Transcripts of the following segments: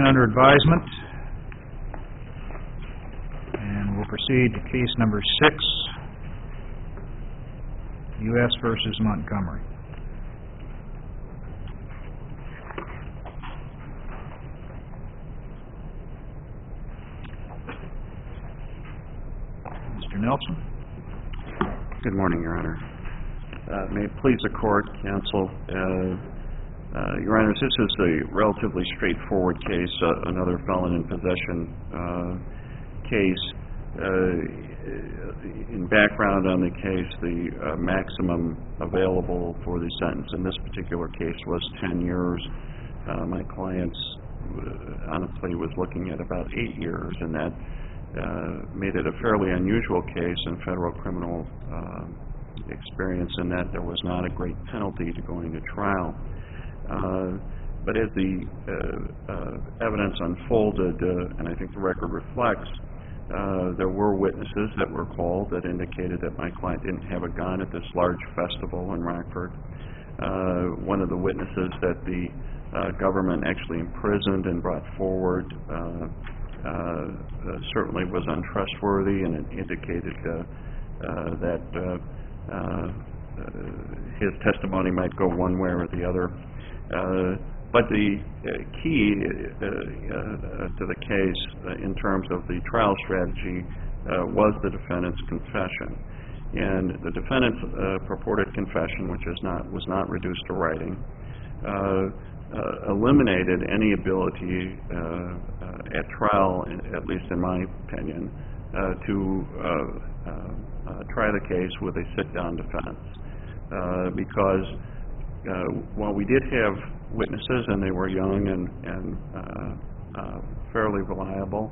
taken under advisement, and we'll proceed to case number 6, U.S. versus Montgomery. Mr. Nelson. Good morning, Your Honor. May it please the Court, Counsel. Your Honors, this is a relatively straightforward case, another felon in possession case. In background on the case, the maximum available for the sentence in this particular case was 10 years. My client honestly was looking at about 8 years, and that made it a fairly unusual case in federal criminal experience in that there was not a great penalty to going to trial. But as the evidence unfolded, and I think the record reflects, there were witnesses that were called that indicated that my client didn't have a gun at this large festival in Rockford. One of the witnesses that the government actually imprisoned and brought forward certainly was untrustworthy, and it indicated that his testimony might go one way or the other. But the key to the case in terms of the trial strategy was the defendant's confession. And the defendant's purported confession, which was not reduced to writing, eliminated any ability at trial, at least in my opinion, to try the case with a sit-down defense. Because while we did have witnesses, and they were young and fairly reliable,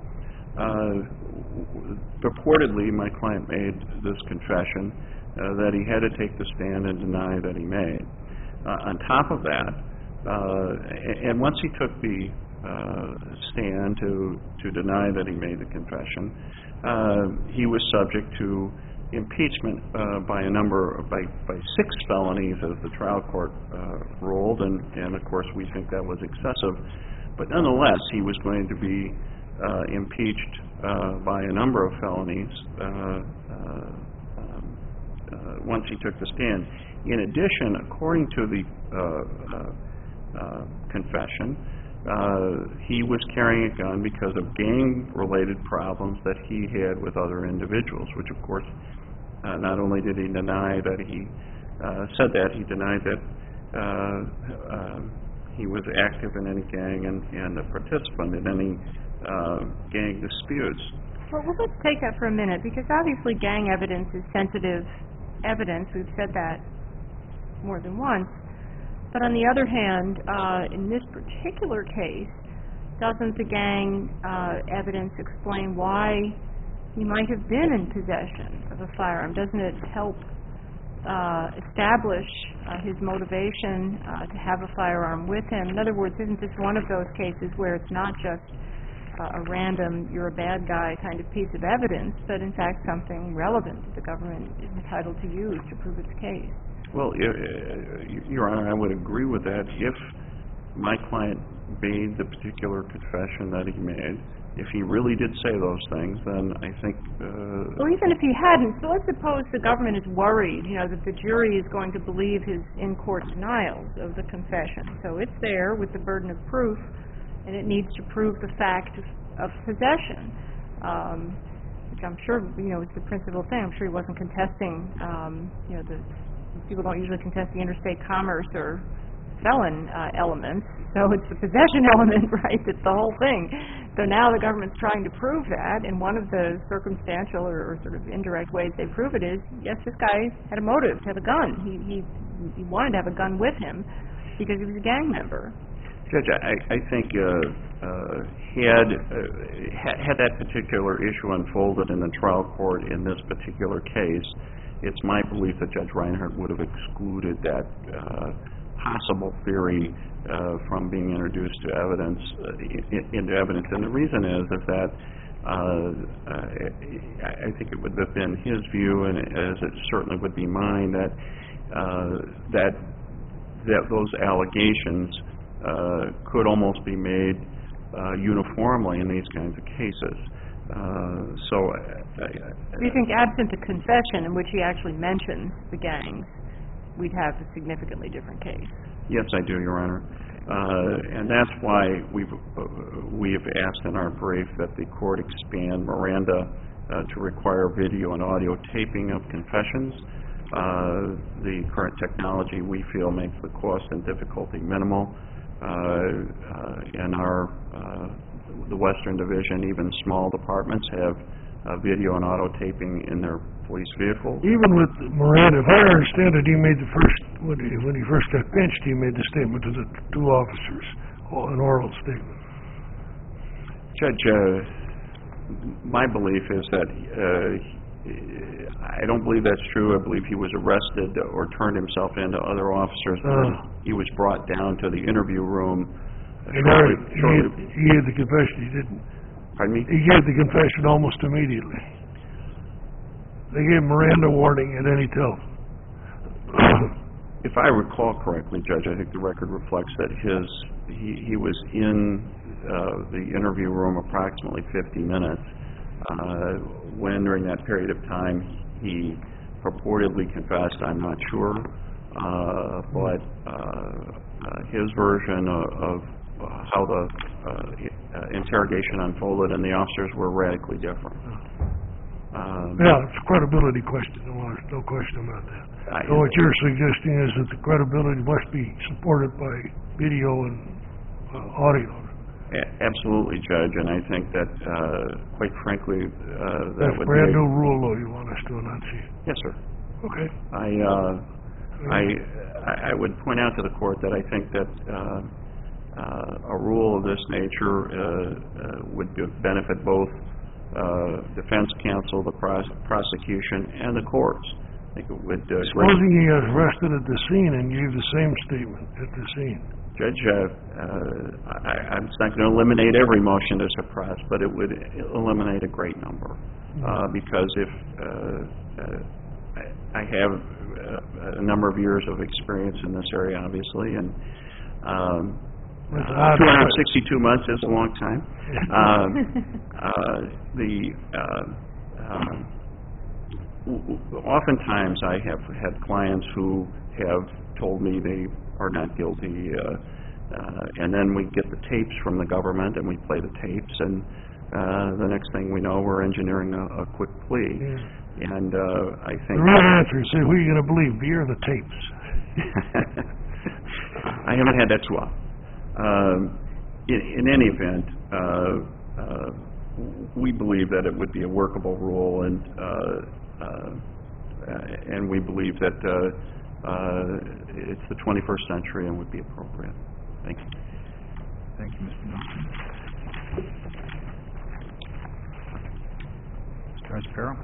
purportedly my client made this confession that he had to take the stand and deny that he made. On top of that, and once he took the stand to deny that he made the confession, he was subject to impeachment by 6 felonies as the trial court ruled, and of course we think that was excessive. But nonetheless, he was going to be impeached by a number of felonies once he took the stand. In addition, according to the confession, he was carrying a gun because of gang-related problems that he had with other individuals, which of course not only did he deny that he said that, he denied that he was active in any gang and a participant in any gang disputes. Well, let's take that for a minute, because obviously gang evidence is sensitive evidence. We've said that more than once. But on the other hand, in this particular case, doesn't the gang evidence explain why he might have been in possession of a firearm? Doesn't it help establish his motivation to have a firearm with him? In other words, isn't this one of those cases where it's not just a random, you're a bad guy kind of piece of evidence, but in fact something relevant that the government is entitled to use to prove its case? Well, Your Honor, I would agree with that. If my client made the particular confession that he made, if he really did say those things, then I think... Well, even if he hadn't, so let's suppose the government is worried, that the jury is going to believe his in-court denials of the confession. So it's there with the burden of proof, and it needs to prove the fact of possession, which I'm sure, is the principal thing. I'm sure he wasn't contesting, people don't usually contest the interstate commerce or felon elements, so it's the possession element, right? It's the whole thing. So now the government's trying to prove that, and one of the circumstantial or sort of indirect ways they prove it is, yes, this guy had a motive to have a gun. He wanted to have a gun with him because he was a gang member. Judge, I think had that particular issue unfolded in the trial court in this particular case, it's my belief that Judge Reinhardt would have excluded that possible theory from being introduced to evidence, into evidence. And the reason is that I think it would have been his view, and as it certainly would be mine, that those allegations could almost be made uniformly in these kinds of cases. Do you think absent a confession in which he actually mentions the gangs, we'd have a significantly different case? Yes, I do, Your Honor. And that's why we've asked in our brief that the court expand Miranda to require video and audio taping of confessions. The current technology, we feel, makes the cost and difficulty minimal. In the Western Division, even small departments have video and auto taping in their police vehicles. Even with Miranda, if I understand it, he made the first, when he first got pinched, he made the statement to the two officers, an oral statement. Judge, my belief is that I don't believe that's true. I believe he was arrested or turned himself in to other officers. He was brought down to the interview room. He gave the confession, he didn't. Pardon me? He gave the confession almost immediately. They gave Miranda warning, and then he tells them. If I recall correctly, Judge, I think the record reflects that he was in the interview room approximately 50 minutes. When during that period of time he purportedly confessed, I'm not sure, but his version of how the interrogation unfolded and the officers were radically different. Yeah, it's a credibility question. There's no question about that. So what you're suggesting is that the credibility must be supported by video and audio. Absolutely, Judge, and I think that, quite frankly, that That's would brand be new rule, though, you want us to enunciate. Yes, sir. Okay. I would point out to the court that I think that a rule of this nature would benefit both defense counsel, the prosecution, and the courts. I think it would. Supposing he got arrested at the scene and gave the same statement at the scene. Judge, I'm not going to eliminate every motion to suppress, but it would eliminate a great number. Because if I have a number of years of experience in this area, obviously, and 262 months is a long time. Oftentimes I have had clients who have told me they are not guilty, and then we get the tapes from the government and we play the tapes, and the next thing we know, we're engineering a quick plea. Yeah. And I think the real answer is, who are you going to believe, me or the tapes? I haven't had that too often. In any event, we believe that it would be a workable rule, and we believe that it's the 21st century and would be appropriate. Thank you. Thank you, Mr. Nelson. Mr. Aspero.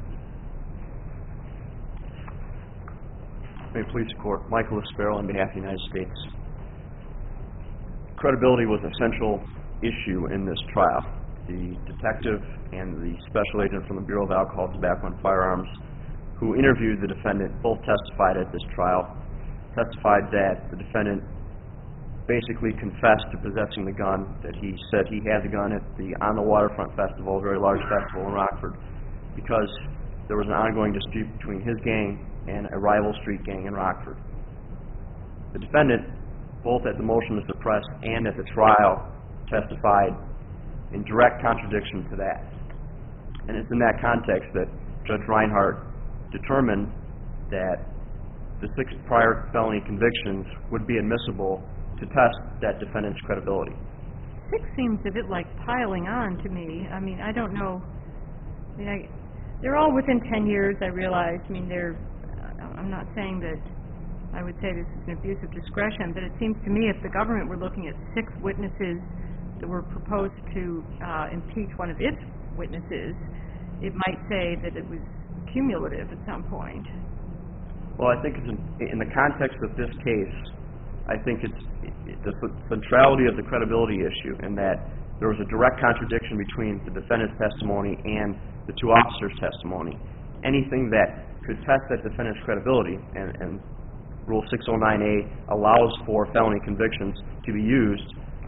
May it please the Court. Michael Aspero on behalf of the United States. Credibility was a central issue in this trial. The detective and the special agent from the Bureau of Alcohol, Tobacco, and Firearms who interviewed the defendant both testified at this trial, testified that the defendant basically confessed to possessing the gun, that he said he had the gun at the On the Waterfront Festival, a very large festival in Rockford, because there was an ongoing dispute between his gang and a rival street gang in Rockford. The defendant, both at the motion to suppress and at the trial, testified in direct contradiction to that. And it's in that context that Judge Reinhardt determined that the 6 prior felony convictions would be admissible to test that defendant's credibility. 6 seems a bit like piling on to me. I mean, I don't know. I mean, they're all within 10 years, I realize. I mean, I'm not saying that I would say this is an abuse of discretion, but it seems to me if the government were looking at 6 witnesses that were proposed to impeach one of its witnesses, it might say that it was cumulative at some point. Well, I think in the context of this case, I think it's the centrality of the credibility issue, in that there was a direct contradiction between the defendant's testimony and the 2 officers' testimony. Anything that could test that defendant's credibility, and Rule 609A allows for felony convictions to be used,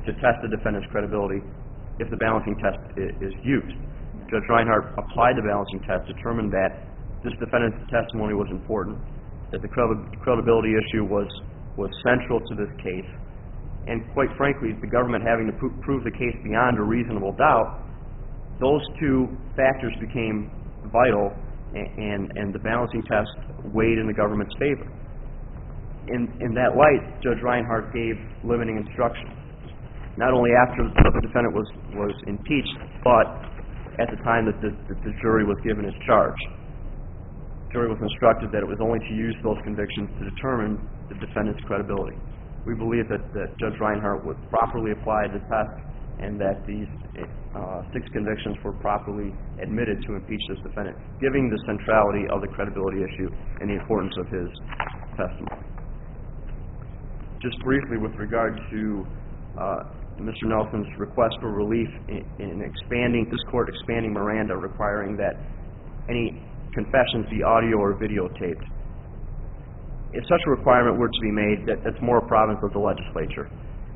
to test the defendant's credibility if the balancing test is used. Judge Reinhart applied the balancing test, determined that this defendant's testimony was important, that the credibility issue was central to this case, and quite frankly, the government having to prove the case beyond a reasonable doubt, those two factors became vital, and the balancing test weighed in the government's favor. In that light, Judge Reinhart gave limiting instructions, not only after the defendant was impeached, but at the time that the jury was given his charge. The jury was instructed that it was only to use those convictions to determine the defendant's credibility. We believe that Judge Reinhart would properly apply the test and that these 6 convictions were properly admitted to impeach this defendant, giving the centrality of the credibility issue and the importance of his testimony. Just briefly with regard to Mr. Nelson's request for relief in expanding, this court expanding Miranda, requiring that any confessions be audio or videotaped. If such a requirement were to be made, that's more a province of the legislature.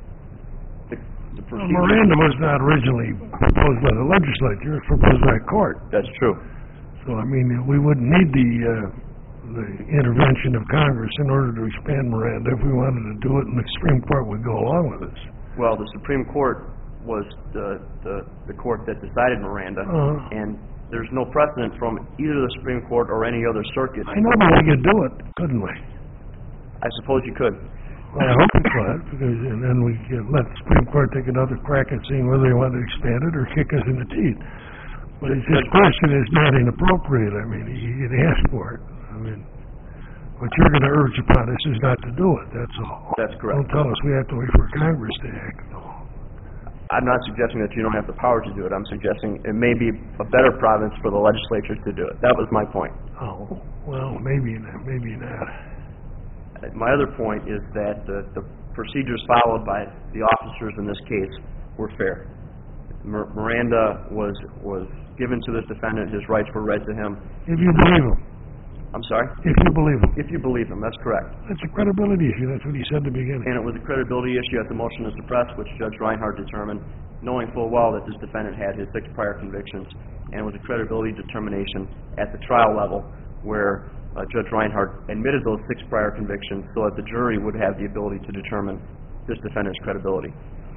Miranda was not originally proposed by the legislature, it was proposed by a court. That's true. So, I mean, we wouldn't need the intervention of Congress in order to expand Miranda if we wanted to do it, and the Supreme Court would go along with us. Well, the Supreme Court was the court that decided Miranda, and there's no precedent from either the Supreme Court or any other circuit. I know, but we could do it, couldn't we? I suppose you could. Well, I hope we could, because and then we could let the Supreme Court take another crack at seeing whether they want to expand it or kick us in the teeth. But his question is not inappropriate. I mean, he asked for it. I mean, what you're going to urge upon us is not to do it, that's all. That's correct. Don't tell us we have to wait for Congress to act. No. I'm not suggesting that you don't have the power to do it. I'm suggesting it may be a better province for the legislature to do it. That was my point. Oh, well, maybe not, maybe not. My other point is that the procedures followed by the officers in this case were fair. Miranda was given to this defendant. His rights were read to him. If you believe him. I'm sorry? If you believe him. If you believe him, that's correct. That's a credibility issue. That's what he said at the beginning. And it was a credibility issue at the motion to suppress, which Judge Reinhart determined, knowing full well that this defendant had his 6 prior convictions, and it was a credibility determination at the trial level where Judge Reinhart admitted those 6 prior convictions so that the jury would have the ability to determine this defendant's credibility.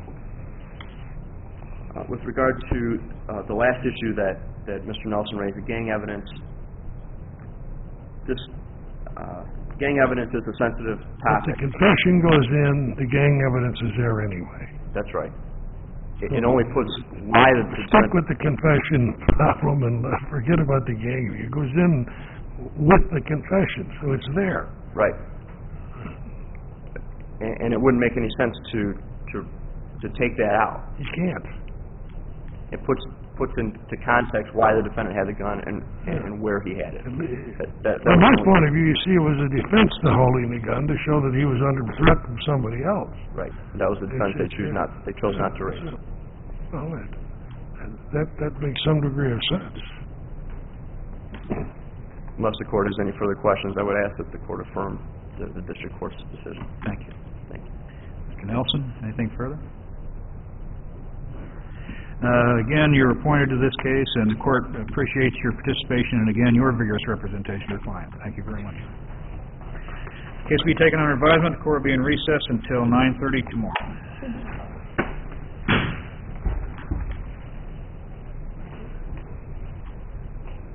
With regard to the last issue that Mr. Nelson raised, the gang evidence, this gang evidence is a sensitive topic. If the confession goes in, the gang evidence is there anyway. That's right. It only puts why the stuck with the confession problem and forget about the gang. It goes in with the confession, so it's there. Right. And it wouldn't make any sense to take that out. You can't. It puts into context why the defendant had the gun and where he had it. From my point of view, you see, it was a defense to holding the gun to show that he was under threat from somebody else. Right. That was the defense they chose not to raise. Well, that makes some degree of sense. Unless the court has any further questions, I would ask that the court affirm the district court's decision. Thank you. Thank you. Mr. Nelson, anything further? Again, you're appointed to this case, and the court appreciates your participation and, again, your vigorous representation of your client. Thank you very much. The case will be taken under advisement. The court will be in recess until 9:30 tomorrow.